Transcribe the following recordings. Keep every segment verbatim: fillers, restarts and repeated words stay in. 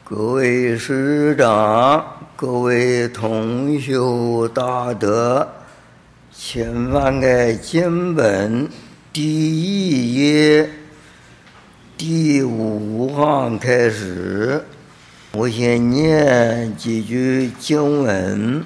各位师长，各位同修大德，千万个经本第一页第五行开始，我先念几句经文：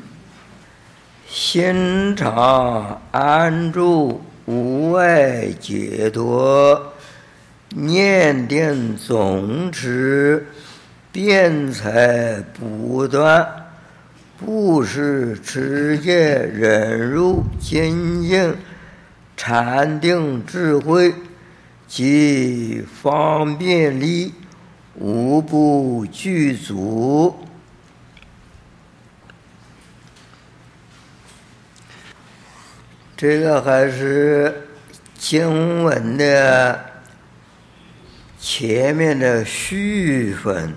心常安住，无碍解脱，念定总持，辩才不断，布施持戒忍辱精进，禅定智慧及方便力，无不具足。这个还是经文的前面的序分，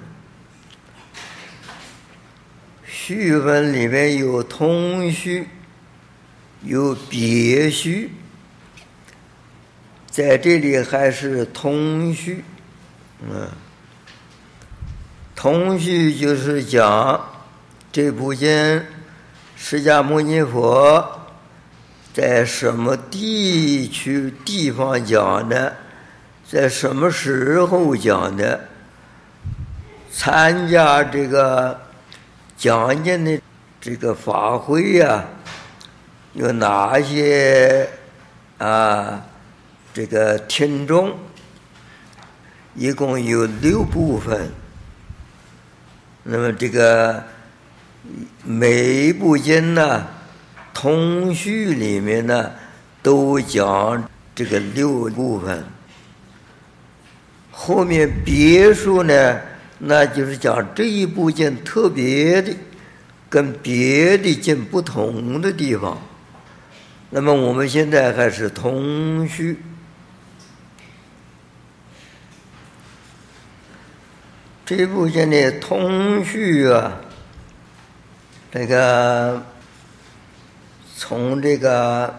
序分里面有通序，有别序，在这里还是通序。嗯，通序就是讲这部经释迦牟尼佛在什么地区地方讲的，在什么时候讲的，参加这个讲经的这个法会呀、啊，有哪些啊这个听众，一共有六部分。那么这个每一部经呢，通序里面呢都讲这个六部分，后面别书呢，那就是讲这一部经特别的跟别的经不同的地方。那么我们现在还是通序。这部经的通序啊，这个从这个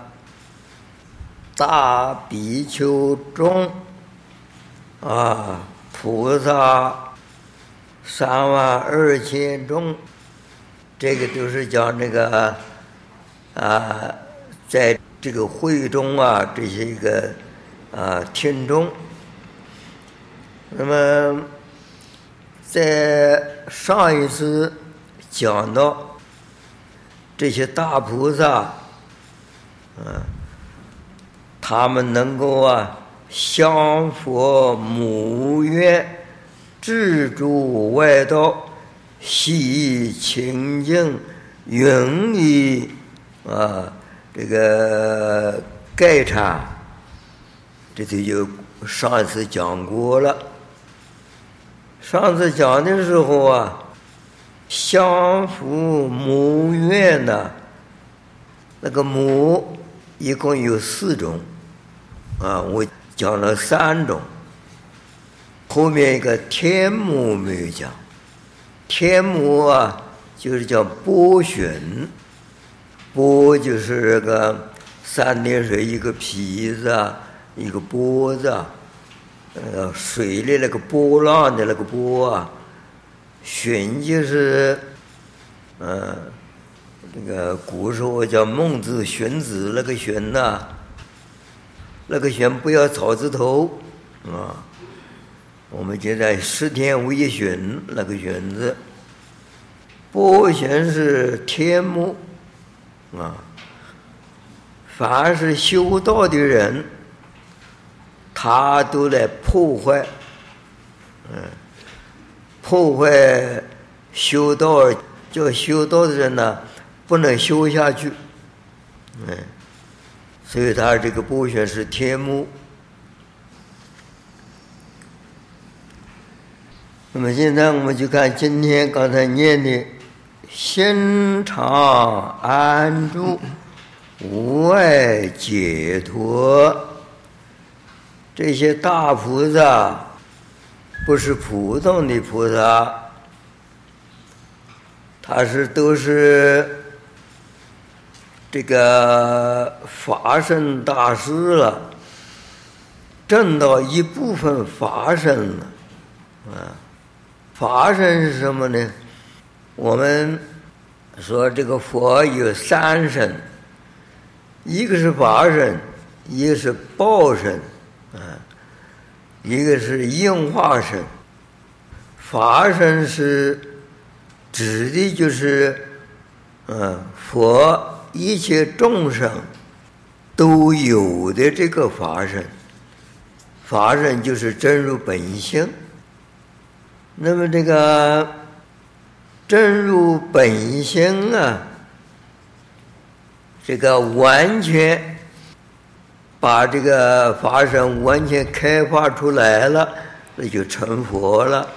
大比丘众啊，菩萨三万二千众，这个都是讲这个啊，在这个会中啊，这些个啊听众。那么在上一次讲到这些大菩萨，嗯、啊，他们能够啊降伏母愿，自诸外道，悉清净云以啊这个盖禅，这就有上一次讲过了。上次讲的时候啊，降伏母愿呢，那个母一共有四种啊，我讲了三种，后面一个天母没有讲。天母啊，就是叫波旋，波就是这个三点水一个皮子啊，一个波子啊。呃，水里那个波浪的那个波啊，旋就是呃那个古时候叫孟子选子那个选呐、啊，那个选不要草字头啊，我们现在十天为选那个选字，波旋是天目啊，凡是修道的人，他都来破坏，嗯，破坏修道，叫修道的人呢不能修下去，嗯，所以他这个波旋是天目。那么现在我们就看今天刚才念的心常安住，无碍解脱。这些大菩萨不是普通的菩萨，他是都是这个法身大师了，证到一部分法身了啊。 法身是什么呢？我们说这个佛有三身，一个是法身，一个是报身，啊，一个是应化身。法身是指的就是，嗯，佛一切众生都有的这个法身。法身就是真如本性。那么这个真如本性啊，这个完全把这个法身完全开发出来了，那就成佛了。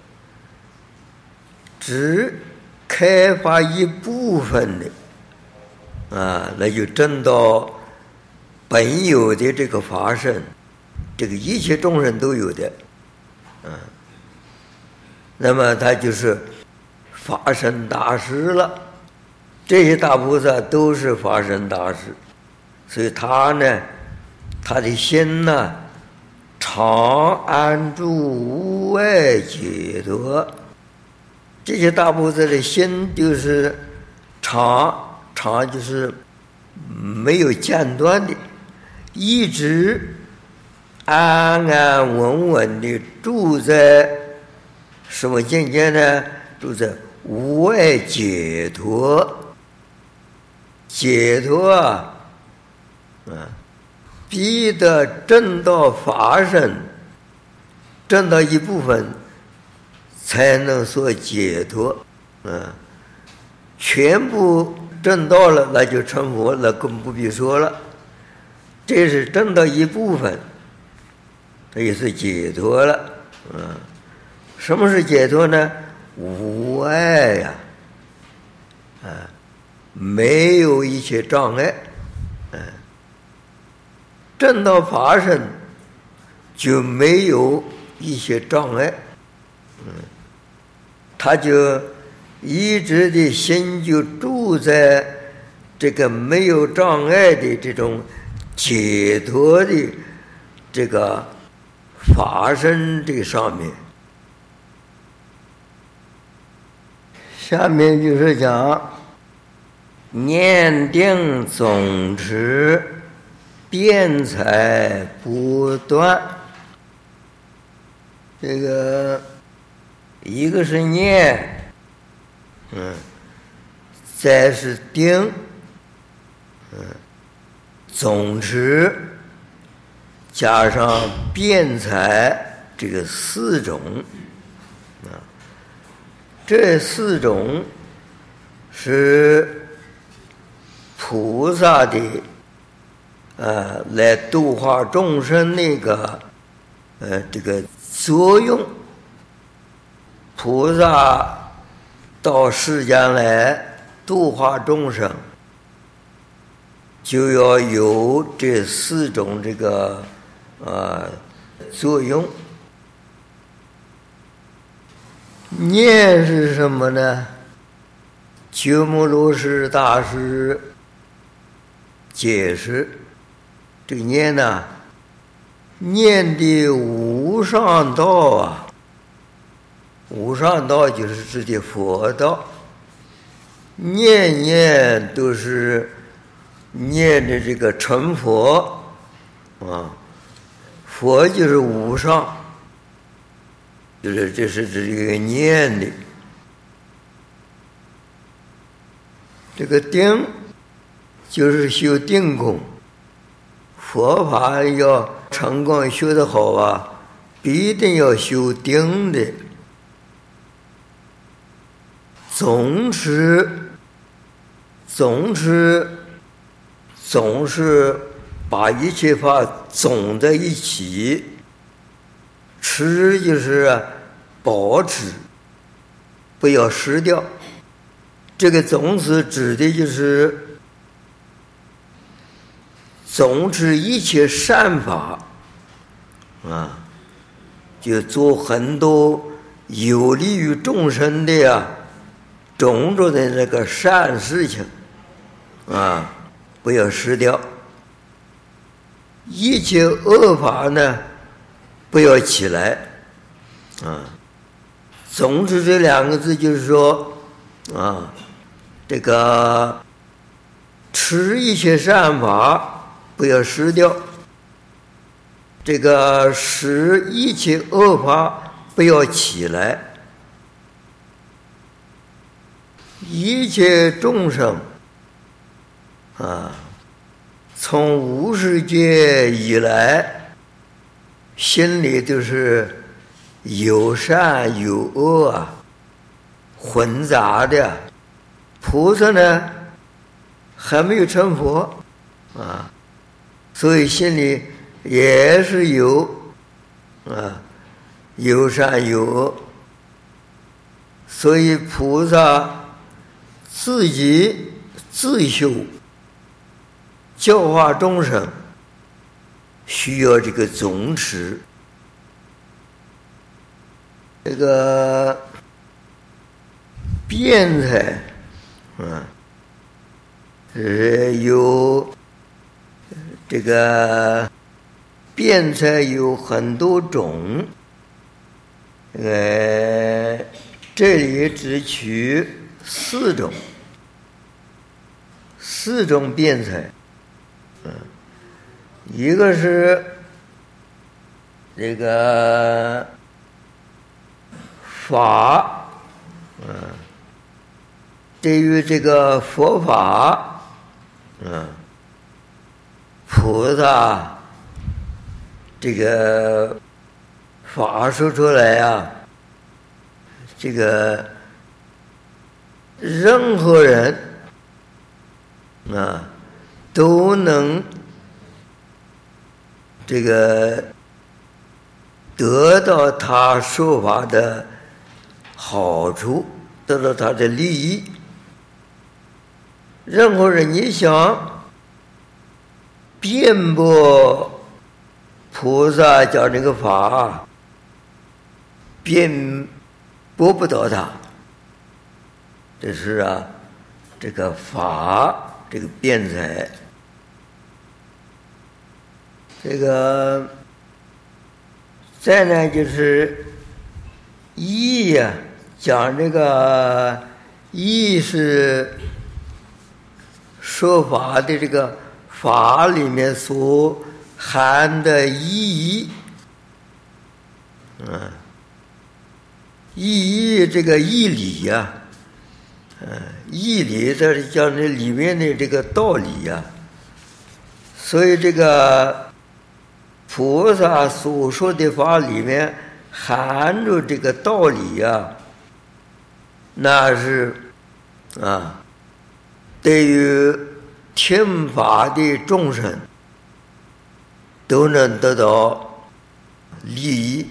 只开发一部分的啊，那就证到本有的这个法身，这个一切众生都有的，啊，那么他就是法身大师了。这些大菩萨都是法身大师，所以他呢，他的心呢，常安住无碍解脱。这些大菩萨的心就是常常就是没有间断的，一直安安稳稳的住在什么境界呢？住在无碍解脱。解脱啊，啊，必得证到法身，证到一部分，才能说解脱。嗯，全部证到了，那就成佛了，更不必说了。这是证到一部分，这也是解脱了。嗯，什么是解脱呢？无碍呀，啊，没有一切障碍。嗯，证到法身就没有一些障碍。嗯，他就一直的心就住在这个没有障碍的这种解脱的这个法身这上面。下面就是讲念定总持，辩才不断。这个一个是念，嗯，再是定，嗯，总持加上辩才，这个四种啊，这四种是菩萨的呃来度化众生那个呃这个作用。菩萨到世间来度化众生，就要有这四种这个呃作用。念是什么呢？鸠摩罗什大师解释，这个念呢，念的无上道啊，无上道就是指的佛道，念念都是念的这个成佛啊，佛就是无上，就是这是指这个念的。这个定就是修定功，佛法要成功修得好啊，必定要修定的。总持，总持，总是把一切法总在一起。持就是保持，不要失掉。这个总持指的就是总持一切善法啊，就做很多有利于众生的呀、啊、种种的那个善事情啊，不要失掉。一切恶法呢，不要起来啊， 总之这两个字就是说啊，这个持一切善法不要失掉，这个使一切恶法不要起来，一切众生啊，从无始劫以来，心里都是有善有恶啊，混杂的。菩萨呢还没有成佛啊，所以心里也是有啊有善有恶，所以菩萨自己自修教化众生，需要这个总持。这个辩才，嗯，是有这个辩才有很多种，呃，这里只取四种，四种辩才，嗯，一个是这个法，嗯，对于这个佛法，嗯，菩萨这个法说出来啊，这个任何人啊都能这个得到他说法的好处，得到他的利益。任何人你想辩驳菩萨讲这个法，辩驳不到他，这是啊，这个法这个辩才，这个再呢就是义呀、啊，讲这个义是说法的这个法里面所含的意义，嗯，意义这个义理呀、啊，嗯，义理这是讲这里面的这个道理呀、啊，所以这个菩萨所说的法里面含着这个道理呀、啊，那是啊。对于听法的众生都能得到利益。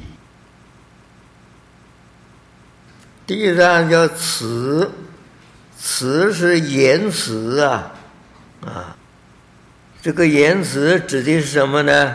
第三叫词，词是言辞啊，啊，这个言辞指的是什么呢？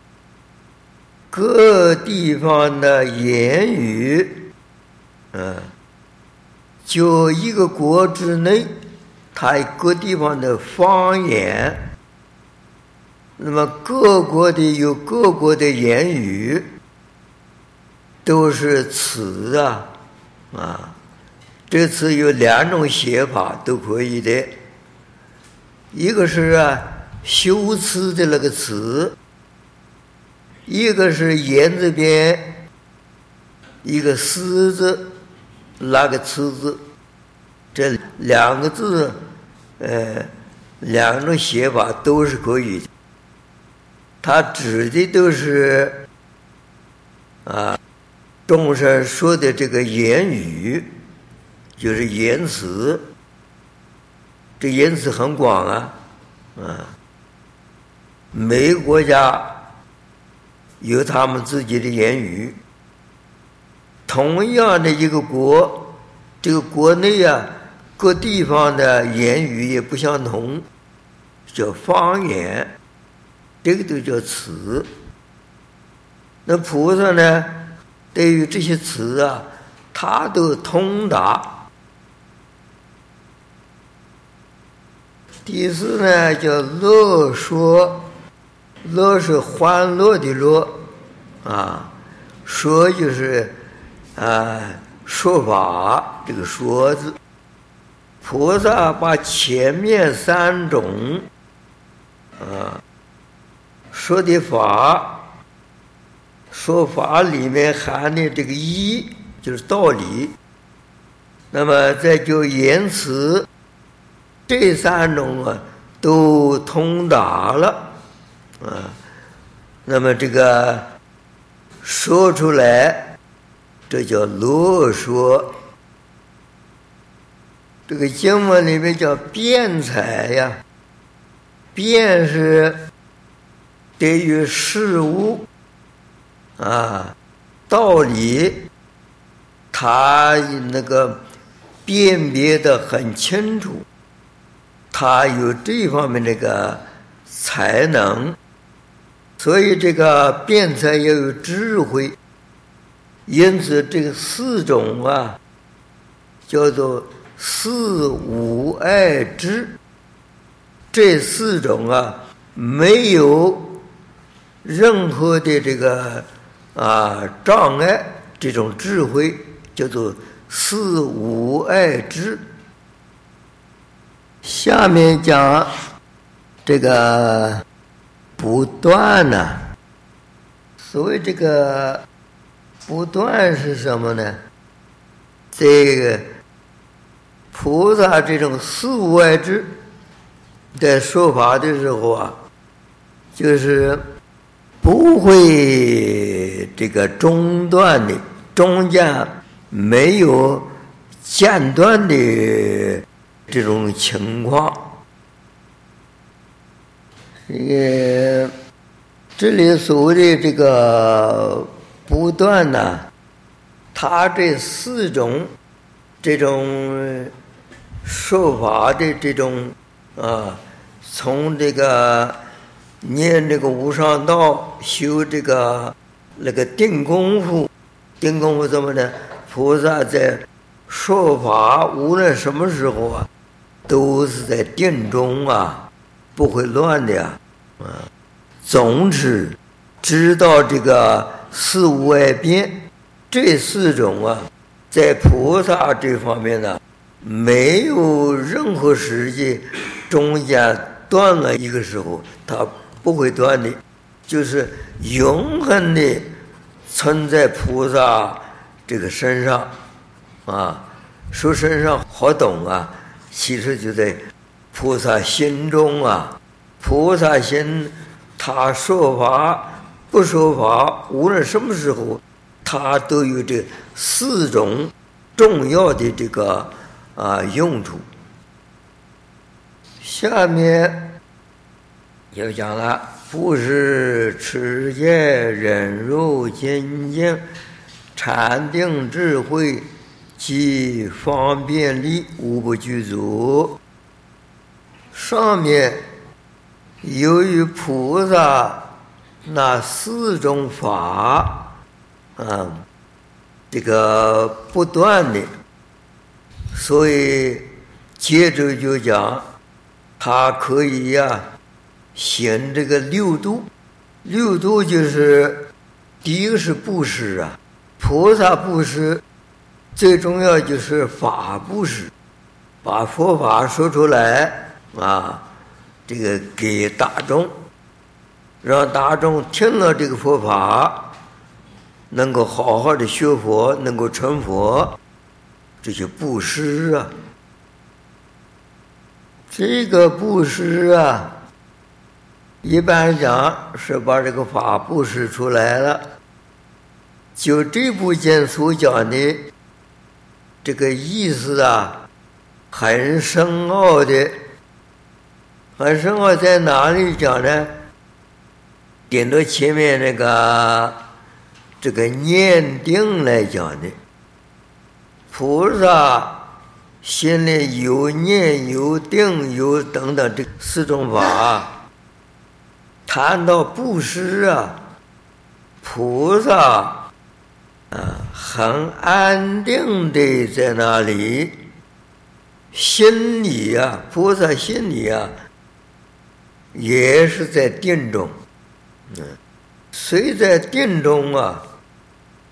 各地方的言语，嗯、啊，就一个国之内。它各地方的方言，那么各国的有各国的言语，都是词啊，啊，这词有两种写法都可以的，一个是啊修辞的那个词，一个是言字边一个思字那个词字。这两个字，呃，两种写法都是可以的。它指的都是啊，众生说的这个言语，就是言辞。这言辞很广啊，啊，每个国家有他们自己的言语。同样的一个国，这个国内啊。各地方的言语也不相同，叫方言，这个都叫词。那菩萨呢，对于这些词啊，他都通达。第四呢，叫乐说，乐是欢乐的乐，啊，说就是啊， 说法这个说字，菩萨把前面三种啊说的法，说法里面含的这个义就是道理，那么再就言辞，这三种啊都通达了啊，那么这个说出来，这叫乐说。这个经文里面叫辩才呀，辩是对于事物啊道理，他那个辨别的很清楚，他有这方面这个才能，所以这个辩才要有智慧，因此这个四种啊叫做四无碍智，这四种啊没有任何的这个啊障碍，这种智慧叫做四无碍智。下面讲这个不断呢、啊，所谓这个不断是什么呢？这个菩萨这种四无碍智在说法的时候啊，就是不会这个中断的，中间没有间断的这种情况。这个这里所谓的这个不断呢，它这四种这种说法的这种啊，从这个念这个无上道，修这个那个定功夫，定功夫怎么呢？菩萨在说法，无论什么时候啊，都是在定中啊，不会乱的呀，啊，总是知道这个四无碍辩，这四种啊，在菩萨这方面呢，没有任何时间中间断了一个时候，它不会断的，就是永恒的存在菩萨这个身上啊。说身上好懂啊，其实就在菩萨心中啊。菩萨心，他说法不说法，无论什么时候，他都有这四种重要的这个啊用处。下面又讲了，布施、持戒、忍辱、精进、禅定、智慧及方便力，无不具足。上面由于菩萨那四种法啊，这个不断的，所以接着就讲他可以呀、啊、行这个六度。六度就是第一个是布施啊，菩萨布施最重要就是法布施，把佛法说出来啊，这个给大众，让大众听了这个佛法能够好好的学佛，能够成佛，这就布施啊。这个布施啊，一般讲是把这个法布施出来了。就这部经所讲的这个意思啊，很深奥的。很深奥在哪里讲呢？点到前面那个这个念定来讲的，菩萨心里有念有定有等等这四种法。谈到布施啊，菩萨啊很安定的在那里，心里啊，菩萨心里啊也是在定中，嗯，虽在定中啊，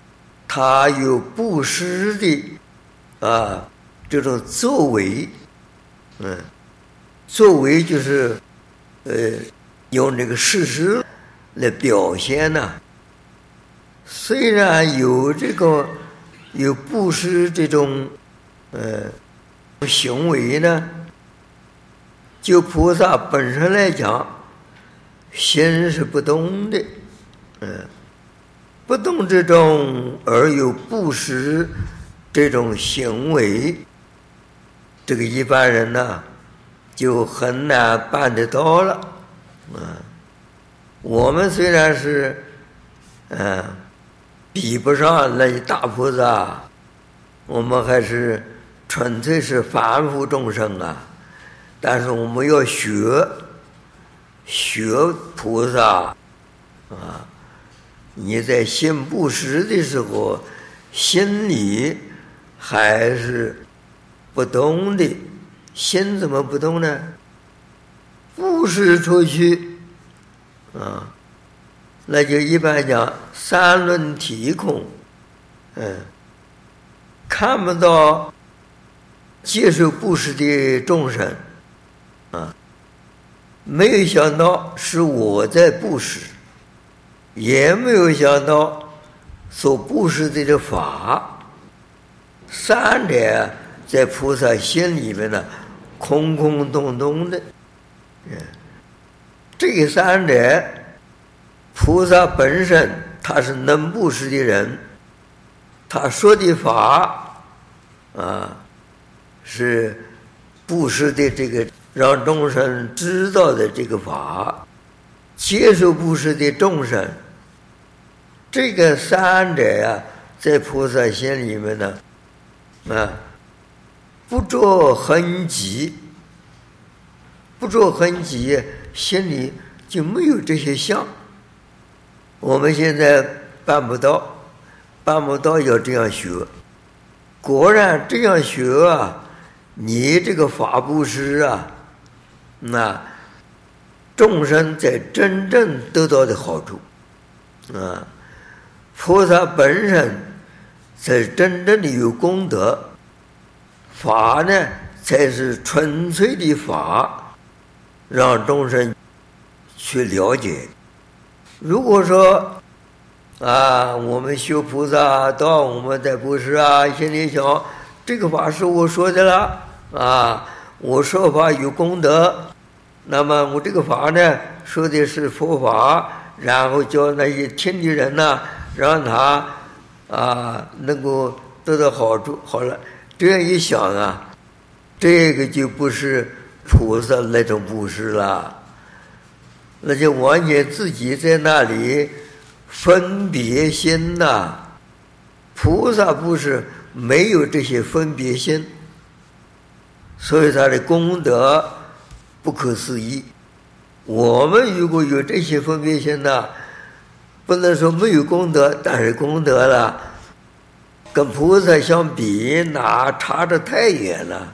他有布施的啊这种作为，嗯，作为就是呃用这个事实来表现呢、啊。虽然有这个有布施这种呃行为呢，就菩萨本身来讲，心是不动的，嗯、呃，不动之中而有布施这种行为，这个一般人呢就很难办得到了，啊、呃，我们虽然是嗯。呃比不上那些大菩萨，我们还是纯粹是凡夫众生啊。但是我们要学学菩萨啊，你在行布施的时候，心里还是不动的。心怎么不动呢？布施出去啊，那就一般讲三轮体空，嗯，看不到接受布施的众生啊，没有想到是我在布施，也没有想到所布施的这法，三者在菩萨心里面呢，空空洞洞的，嗯，这三者。菩萨本身他是能布施的人，他说的法啊是布施的这个让众生知道的这个法，接受布施的众生，这个三者呀、啊，在菩萨心里面呢啊不着痕迹，不着痕迹，心里就没有这些相。我们现在办不到，办不到要这样学。果然这样学啊，你这个法布施啊，那众生在真正得到的好处啊，菩萨本身才真正的有功德，法呢才是纯粹的法，让众生去了解。如果说啊，我们修菩萨道，我们在布施啊，心里想这个法是我说的了啊，我说法有功德，那么我这个法呢说的是佛法，然后叫那些听的人呢、啊，让他啊能够得到好处。好了，这样一想啊，这个就不是菩萨那种布施了。那就完全自己在那里分别心呐、啊，菩萨不是没有这些分别心，所以他的功德不可思议。我们如果有这些分别心呐、啊，不能说没有功德，但是功德了，跟菩萨相比，那差得太远了。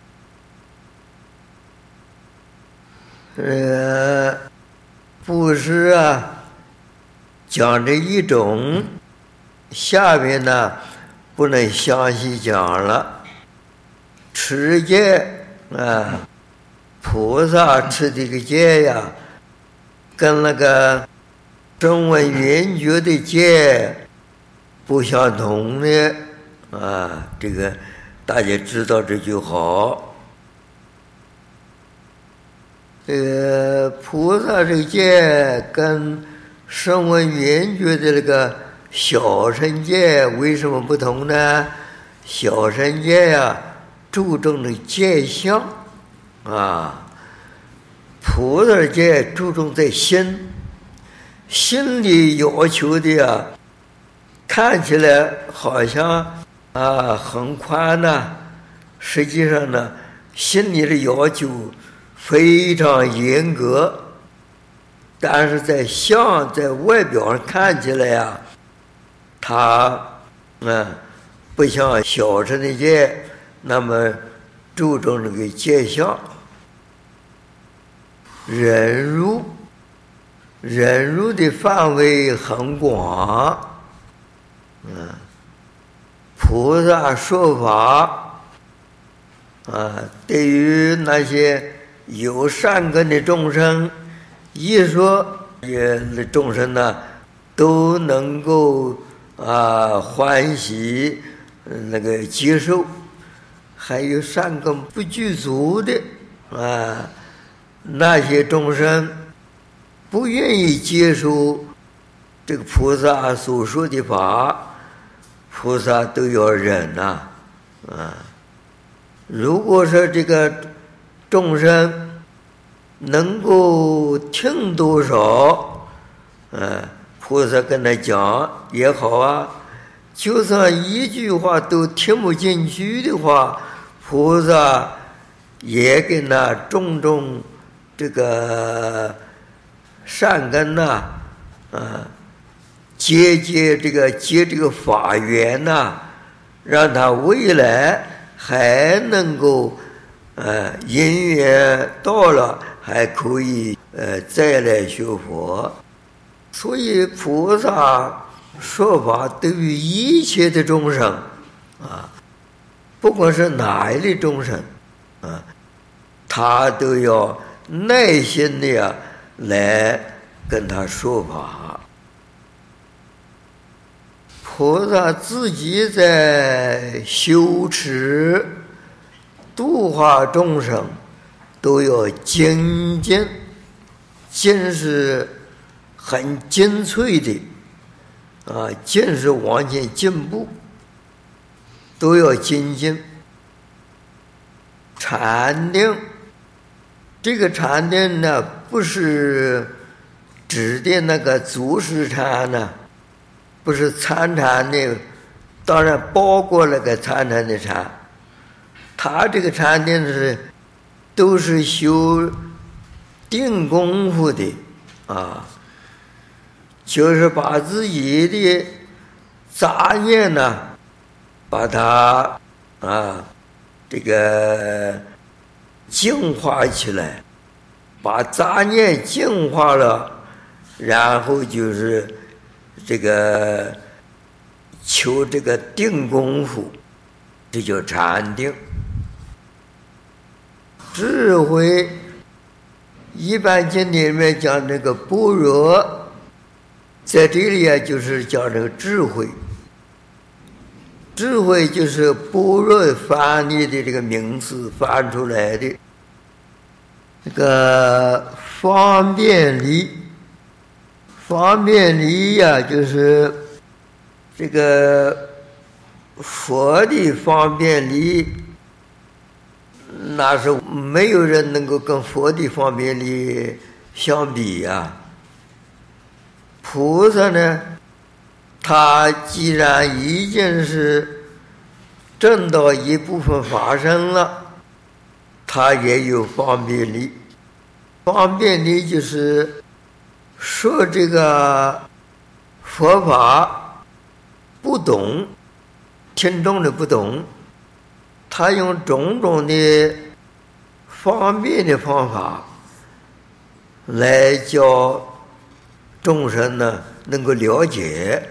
呃。布施啊，讲这一种，下面呢不能详细讲了。持戒啊，菩萨持这个戒呀，跟那个声闻缘觉的戒不相同的啊，这个大家知道这就好。这个菩萨这个戒跟声闻缘觉的那个小乘戒为什么不同呢？小乘戒呀、啊，注重的戒相啊，菩萨戒注重在心，心里要求的呀、啊，看起来好像啊很宽呐、啊，实际上呢，心里的要求非常严格，但是在相在外表上看起来呀、啊，他嗯不像小乘的戒那么注重这个戒相，忍辱，忍辱的范围很广，嗯， 菩萨说法啊，对于那些有善根的众生，一说也众生呢都能够啊欢喜那个接受。还有善根不具足的啊，那些众生不愿意接受这个菩萨所说的法，菩萨都要忍呐 啊, 啊。如果说这个众生能够听多少，啊，菩萨跟他讲也好啊，就算一句话都听不进去的话，菩萨也给他种种这个善根呐、啊，啊，结结这个结这个法缘呐、啊，让他未来还能够，呃，因缘到了还可以呃再来学佛。所以菩萨说法对于一切的众生啊。不管是哪一类众生啊，他都要耐心的呀来跟他说法。菩萨自己在修持度化众生，都要精进，精是很精粹的啊，精是往前进步。都要精进禅定，这个禅定呢，不是指的那个祖师禅呢，不是参禅的，当然包括那个参禅的禅。他这个禅定是都是修定功夫的啊，就是把自己的杂念呢。把它啊，这个净化起来，把杂念净化了，然后就是这个求这个定功夫，这叫禅定。智慧，一般经典里面讲这个般若，在这里啊就是讲这个智慧。智慧就是般若翻译的这个名词翻出来的，这个方便力，方便力呀、啊，就是这个佛的方便力，那是没有人能够跟佛的方便力相比呀、啊。菩萨呢？他既然已经是证到一部分法身了，他也有方便力。方便力就是说这个佛法不懂，听众的不懂，他用种种的方便的方法来教众生呢能够了解。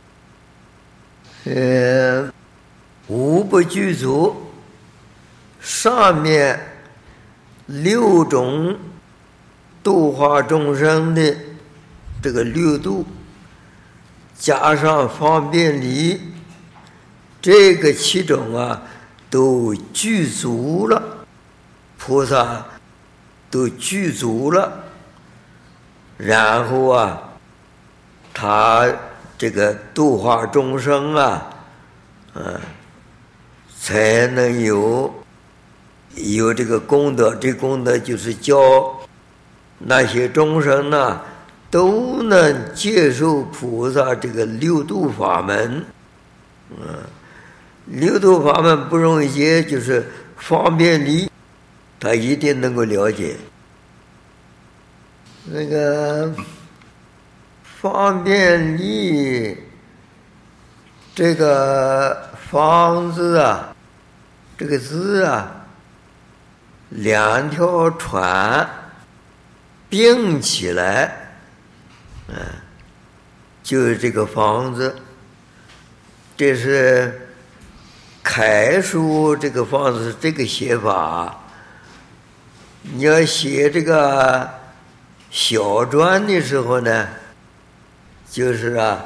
呃，无不具足，上面六种度化众生的这个六度，加上方便力，这个七种啊都具足了，菩萨都具足了，然后啊，他这个度化众生啊，啊，才能有有这个功德。这功德就是教那些众生呢、啊，都能接受菩萨这个六度法门。啊，六度法门不容易接，就是方便力，他一定能够了解。那个方便力，这个方字啊，这个字啊，两条船并起来，嗯，就是这个方字。这是楷书这个方式是这个写法，你要写这个小篆的时候呢，就是啊，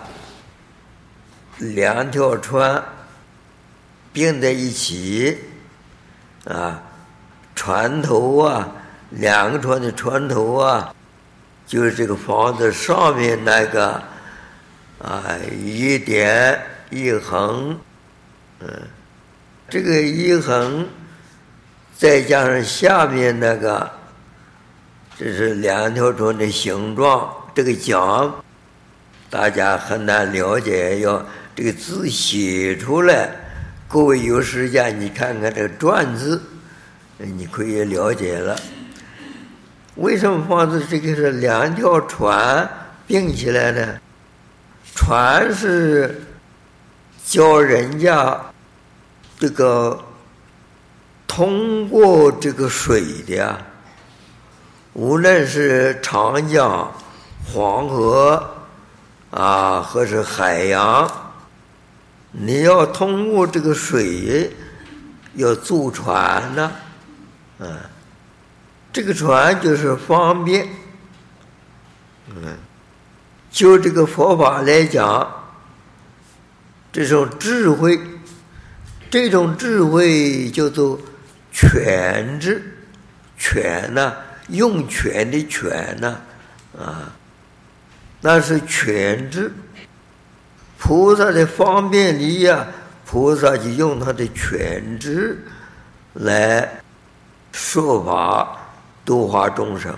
两条船并在一起啊，船头啊，两个船的船头啊，就是这个房子上面那个啊一点一横，嗯，这个一横再加上下面那个，这是两条船的形状。这个讲大家很难了解，要这个字写出来。各位有时间你看看这个篆字，你可以了解了。为什么房子这个是两条船并起来呢？船是叫人家这个通过这个水的呀，无论是长江、黄河啊，或是海洋，你要通过这个水，要坐船呢，嗯，这个船就是方便，嗯，就这个佛法来讲，这种智慧，这种智慧叫做权智，权呢、啊，用权的权呢、啊，啊，那是权智。菩萨的方便力呀，菩萨就用他的权智来说法度化众生。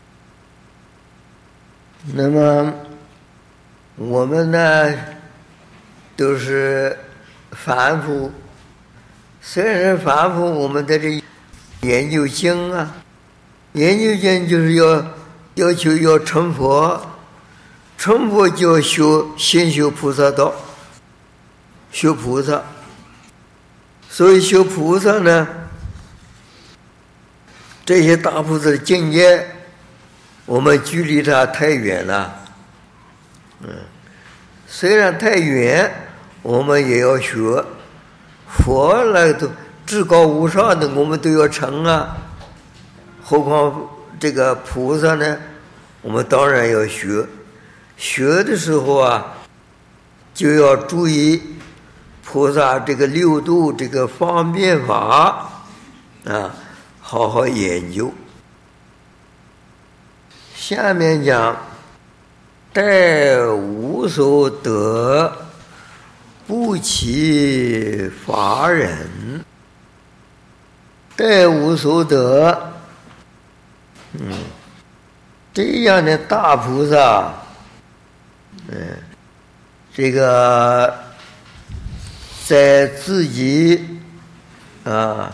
那么我们呢，都是凡夫，虽然是凡夫，我们在这研究经啊，研究经就是要要求要成佛。成佛就要修先修菩萨道，修菩萨。所以修菩萨呢，这些大菩萨的境界，我们距离他太远了。嗯，虽然太远，我们也要学。佛那都至高无上的，我们都要成啊。何况这个菩萨呢，我们当然要学。学的时候啊，就要注意菩萨这个六度这个方便法啊，好好研究。下面讲，待无所得，不起法忍。待无所得，嗯，这样的大菩萨。嗯，这个在自己啊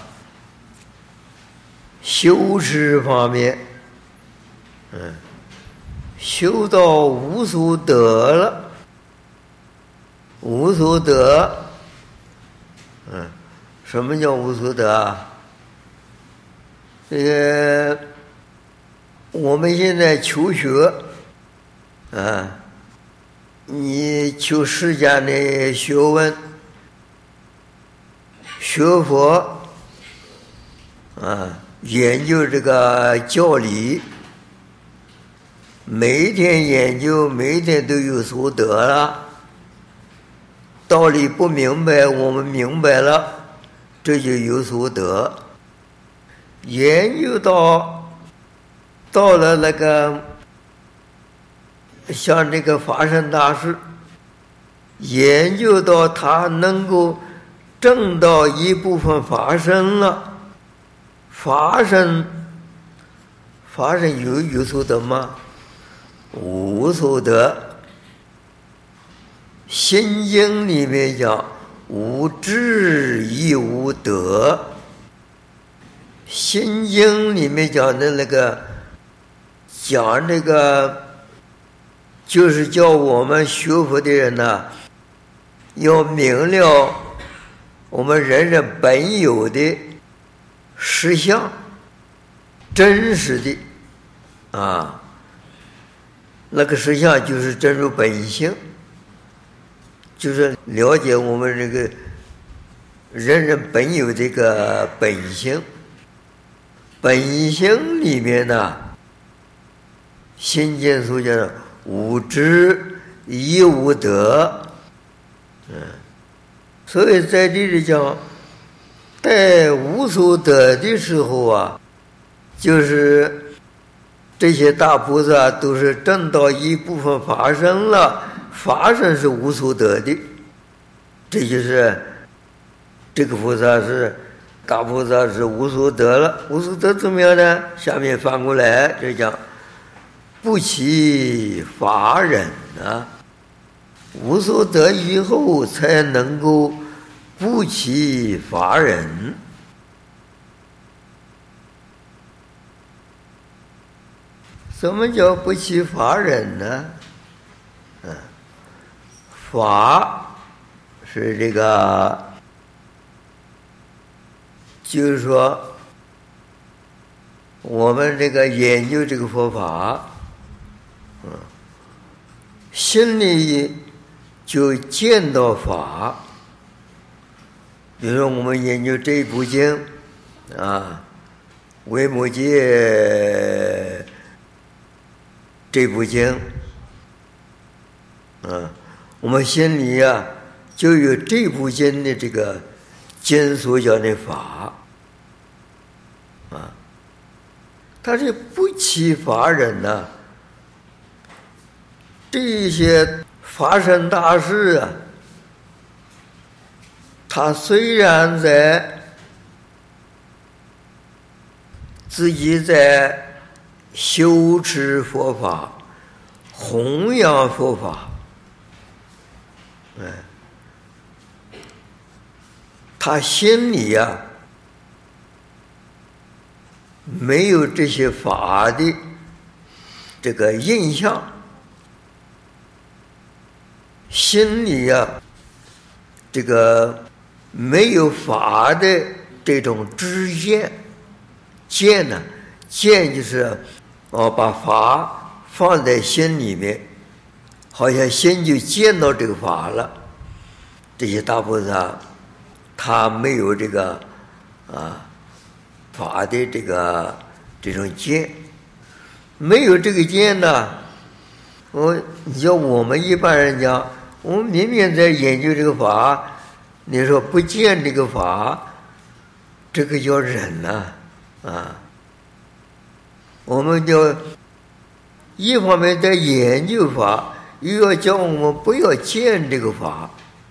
修持方面，嗯，修到无所得了，无所得，嗯，什么叫无所得啊？这个我们现在求学，啊。你求世间的学问，学佛啊，研究这个教理，每一天研究，每一天都有所得了。道理不明白，我们明白了，这就有所得。研究到到了那个。像这个法身大师，研究到他能够证到一部分法身了，法身，法身有有所得吗？无所得。心经里面讲无智亦无得，心经里面讲的那个讲这个。就是叫我们学佛的人呢、啊，要明了我们人人本有的实相，真实的啊，那个实相就是真如本性，就是了解我们这个人人本有这个本性，本性里面呢，心经所讲的无知亦无得，嗯，所以在这里讲，在无所得的时候啊，就是这些大菩萨都是证到一部分法身了，法身是无所得的，这就是这个菩萨是大菩萨是无所得了。无所得怎么样呢？下面翻过来就讲不起法忍啊，无所得以后才能够不起法忍。什么叫不起法忍呢？嗯，法是这个，就是说我们这个研究这个佛法，嗯，心里就见到法。比如说我们研究这一部经啊，维摩诘这部经，啊，我们心里啊就有这部经的这个经所讲的法，啊，他是不起法忍呢、啊。这些法身大士啊，他虽然在自己在修持佛法，弘扬佛法，哎，他心里呀、啊、没有这些法的这个印象，心里呀、啊、这个没有法的这种知见，见呢，见就是哦，把法放在心里面，好像心就见到这个法了。这些大菩萨，他没有这个啊法的这个这种见，没有这个见呢。我你叫我们一般人讲，我们明明在研究这个法，你说不见这个法，这个叫忍呐，啊。我们就一方面在研究法，又要教我们不要见这个法。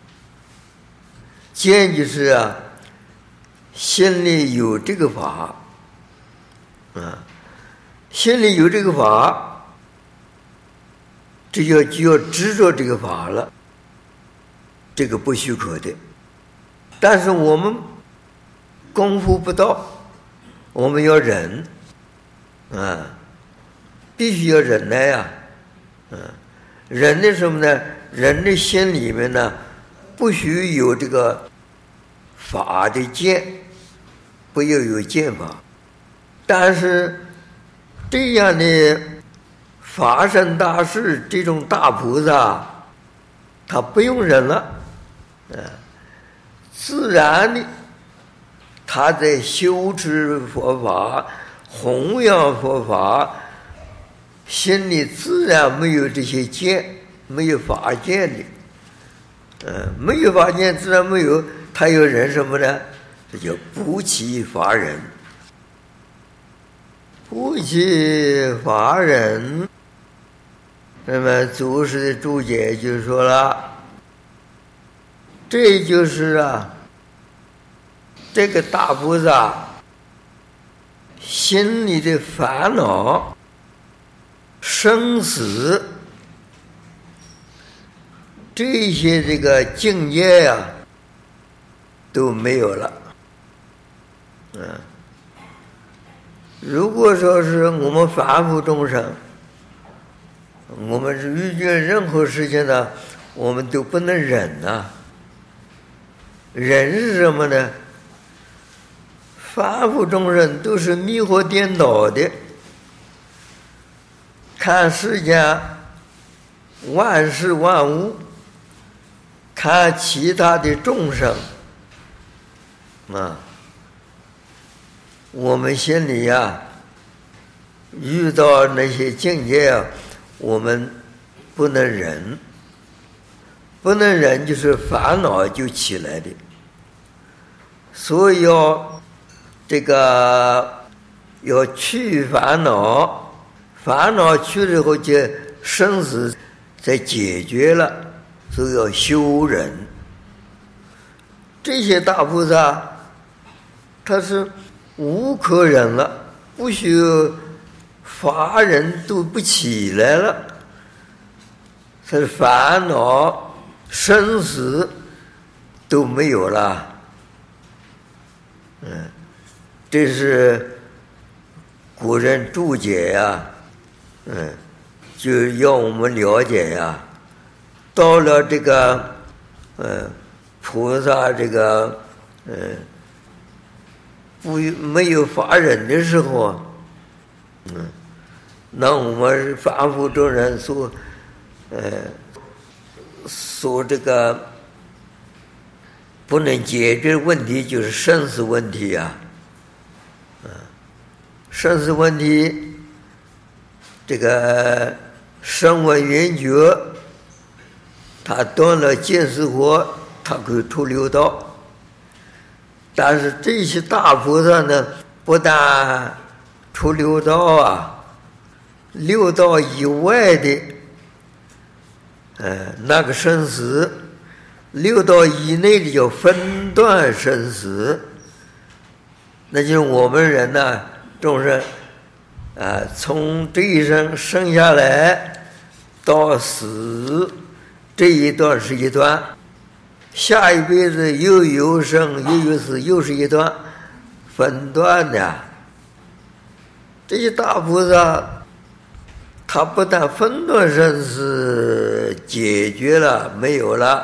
见就是啊，心里有这个法，啊，心里有这个法，这就就要执着这个法了，这个不许可的。但是我们功夫不到，我们要忍。啊，必须要忍耐呀、啊！啊，忍的什么呢？人的心里面呢，不许有这个法的见，不要有见法。但是这样的法身大士，这种大菩萨，他不用忍了，啊，自然的，他在修持佛法。弘扬佛法，心里自然没有这些见，没有法见的，呃，没有法见，自然没有，他有忍什么呢？这叫不起法忍。不起法忍，那么祖师的注解就说了，这就是啊，这个大菩萨心里的烦恼、生死这些这个境界呀、啊、都没有了。嗯，如果说是我们凡夫众生，我们是遇见任何事情呢，我们都不能忍呐、啊。忍是什么呢？凡夫众生都是迷惑颠倒的，看世间万事万物，看其他的众生， 啊，我们心里呀，遇到那些境界啊，我们不能忍，不能忍就是烦恼就起来的，所以要这个要去烦恼，烦恼去了以后就生死才解决了，所以要修忍。这些大菩萨他是无可忍了，不许法忍都不起来了，他的烦恼生死都没有了。嗯，这是古人注解呀，嗯，就要我们了解呀。到了这个，呃，菩萨这个，呃，不没有法忍的时候，嗯，那我们凡夫众人所，呃，所这个不能解决问题就是生死问题呀、啊，嗯，生死问题，这个声闻缘觉，他断了见思惑，他可以出六道。但是这些大菩萨呢，不但出六道啊，六道以外的，呃，那个生死，六道以内的叫分段生死，那就是我们人呢、啊，众生，啊，从这一生生下来到死，这一段是一段。下一辈子又有生又有死，又是一段分段的。这些大菩萨，他不但分段生死解决了，没有了，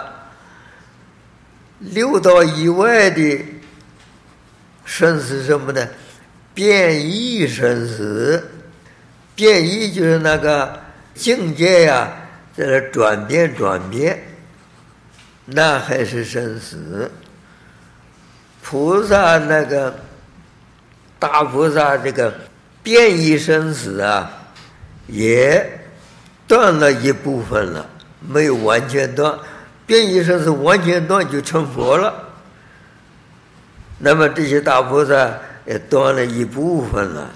六道以外的生死什么呢？变异生死，变异就是那个境界呀，在这转变转变。那还是生死。菩萨那个大菩萨这个变异生死啊，也断了一部分了，没有完全断。变异生死完全断就成佛了。那么这些大菩萨也断了一部分了。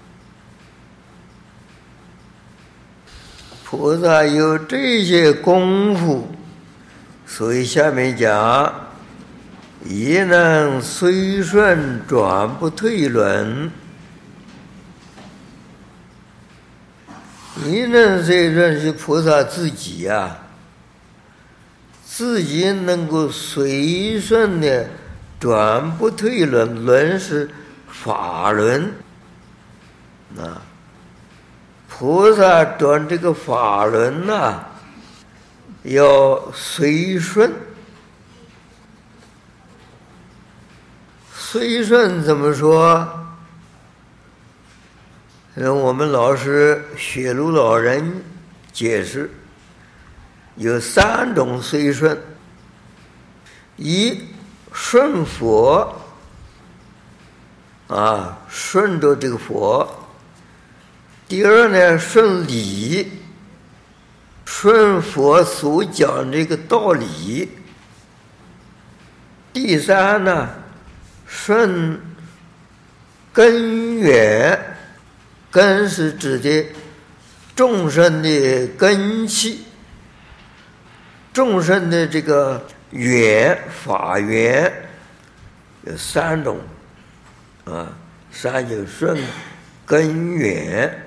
菩萨有这些功夫。所以下面讲，一能随顺转不退轮，一能随顺是菩萨自己呀、啊，自己能够随顺的转不退轮，轮是法轮啊，菩萨转这个法轮呐、啊。要随顺，随顺怎么说？我们老师雪庐老人解释，有三种随顺：一顺佛，啊，顺着这个佛；第二呢，顺理。顺佛所讲这个道理。第三呢，顺根源，根是指的众生的根器，众生的这个缘法缘有三种啊，三就顺根源。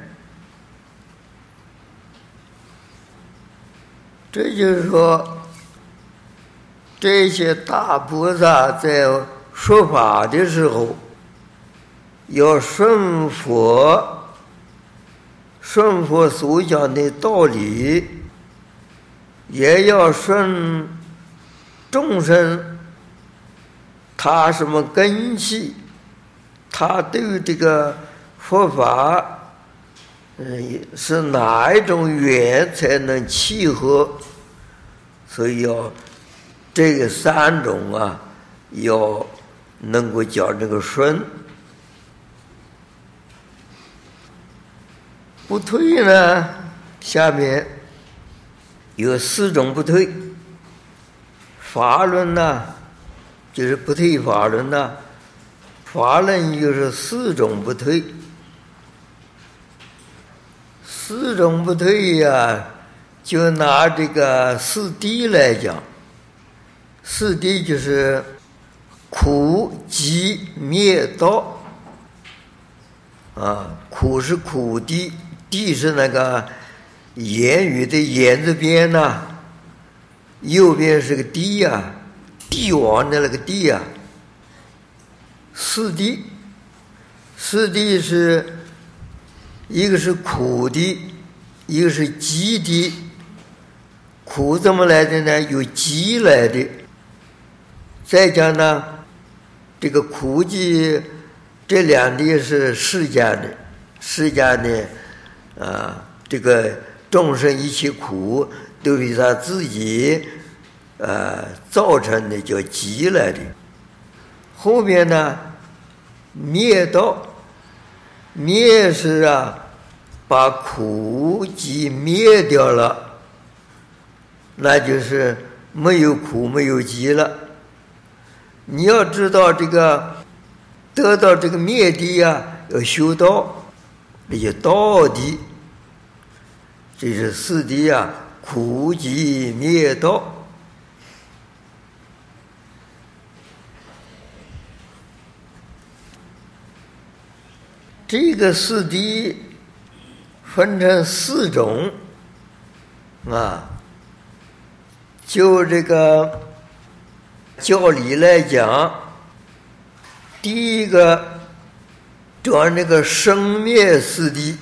这就是说，这些大菩萨在说法的时候，要顺佛，顺佛所讲的道理，也要顺众生，他什么根器，他对这个佛法。嗯，是哪一种缘才能契合？所以要这个三种啊，要能够叫这个顺。不退呢，下面有四种不退。法轮呢，就是不退法轮呢，法轮就是四种不退。四种不退呀，就拿这个四谛来讲，四谛就是苦集灭道啊，苦是苦谛，谛是那个言语的言字边呐、啊，右边是个谛呀、啊，帝王的那个帝呀、啊。四谛，四谛是一个是苦谛，一个是集谛。苦怎么来的呢？由集来的。再讲呢，这个苦集这两谛是世间的，世间的啊，这个众生一切苦都是他自己呃造成的，叫集来的。后面呢，灭道，灭是啊，把苦集灭掉了，那就是没有苦没有集了。你要知道这个得到这个灭谛啊，要修道，那就道谛。这是四谛啊，苦集灭道。这个四谛分成四种啊，就这个教理来讲，第一个讲那个生灭四谛。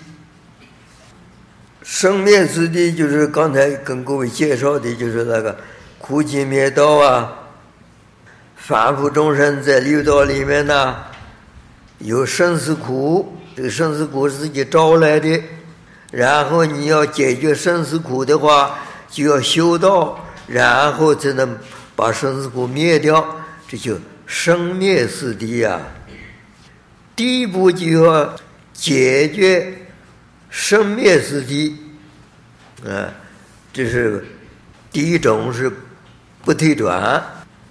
生灭四谛就是刚才跟各位介绍的，就是那个苦集灭道啊，凡夫众生在六道里面呢，有生死苦，这个生死苦是自己招来的，然后你要解决生死苦的话，就要修道，然后才能把生死苦灭掉，这就生灭四谛啊。第一步就要解决生灭四谛，啊，这是第一种是不退转。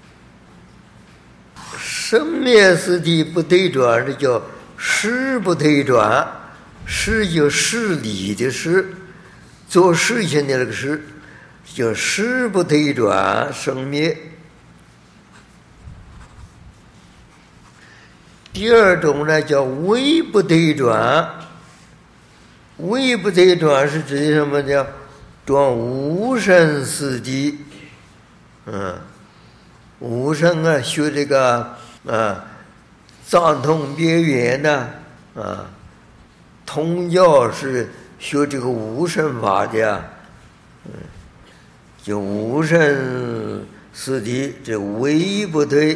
生灭四谛不退转，这叫事不退转。事就事理的事，做事情的那个事，叫事不退转，生灭。第二种呢叫微不退转。微不退转是指的什么呢？转无生四谛。嗯，无生啊，修这个啊藏通别圆呢啊，通教是修这个无生法的呀。嗯，就无生四谛，这微不退。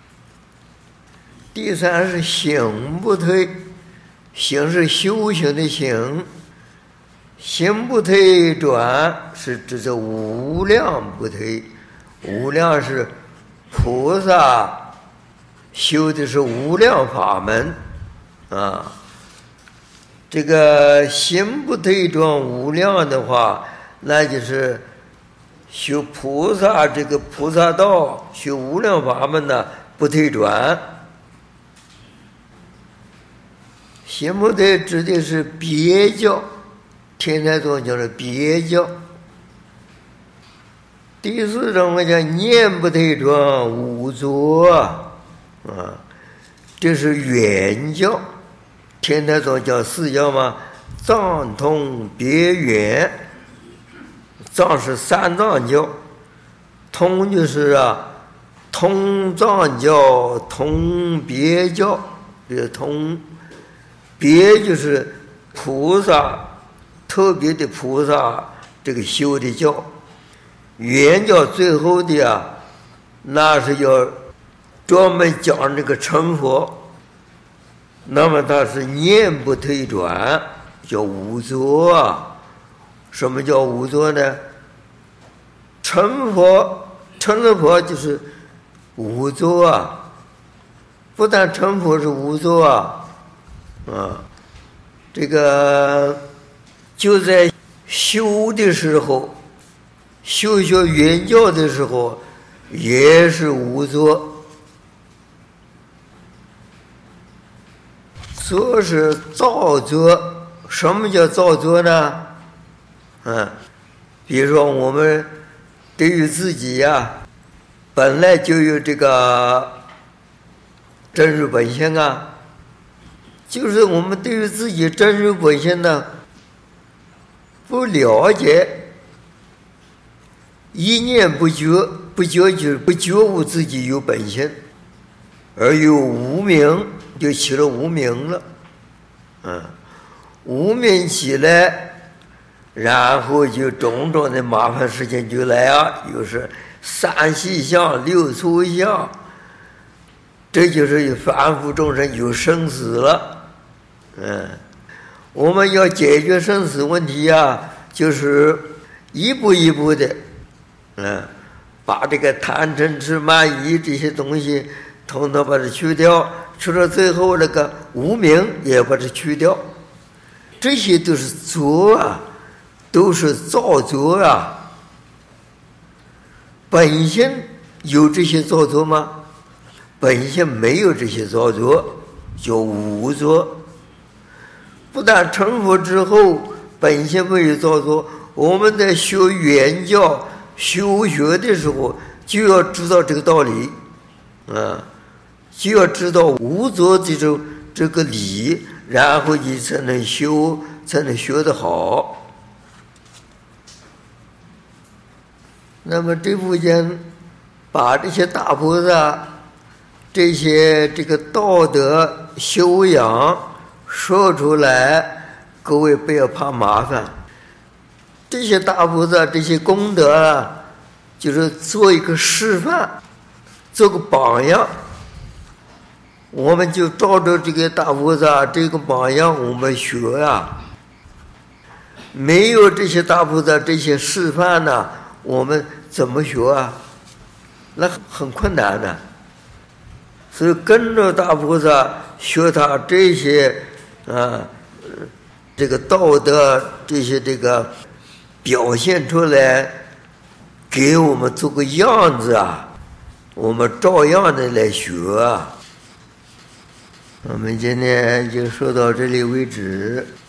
第三是行不退，行是修行的行，行不退转是指这无量不退。无量是菩萨修的是无量法门啊。这个行不退转无量的话，那就是修菩萨这个菩萨道，修无量法门呢，不退转。行不退指的是别教，天台宗叫做别教。第四种我讲念不退转无作啊，这是圆教，天台宗叫四教嘛，藏通别圆。藏是三藏教，通就是啊通藏教，通别教，这个通。别就是菩萨，特别的菩萨这个修的教。圆教最后的啊，那是要专门讲这个成佛，那么它是念不退转，叫无作啊。什么叫无作呢？成佛，成了佛就是无作啊。 不但成佛是无作啊，啊，这个就在修的时候，修学圆教的时候，也是无作。作是造作。什么叫造作呢？嗯，比如说我们对于自己呀、啊，本来就有这个真如本性啊，就是我们对于自己真如本性呢不了解，一念不觉，不觉觉不觉悟自己有本性，而有无明，就起了无明了，嗯。无明起来，然后就种种的麻烦事情就来啊，又是三细相、六粗相，这就是凡夫众生有生死了。嗯，我们要解决生死问题啊，就是一步一步的，嗯，把这个贪嗔痴慢疑这些东西统统把它去掉，去到最后那个无明也把它去掉。这些都是作啊，都是造作啊。本性有这些造作吗？本性没有这些造作，叫无作。不但成佛之后本性没有造作，我们在学圆教修学的时候就要知道这个道理啊，就要知道无作这种这个理，然后你才能修，才能学得好。那么这部经把这些大菩萨这些这个道德修养说出来，各位不要怕麻烦。这些大菩萨这些功德啊，就是做一个示范，做个榜样。我们就照着这个大菩萨这个榜样我们学啊。没有这些大菩萨这些示范呢，我们怎么学啊？那很困难的。所以跟着大菩萨学他这些啊，这个道德这些这个表现出来，给我们做个样子啊，我们照样的来学啊。我们今天就说到这里为止。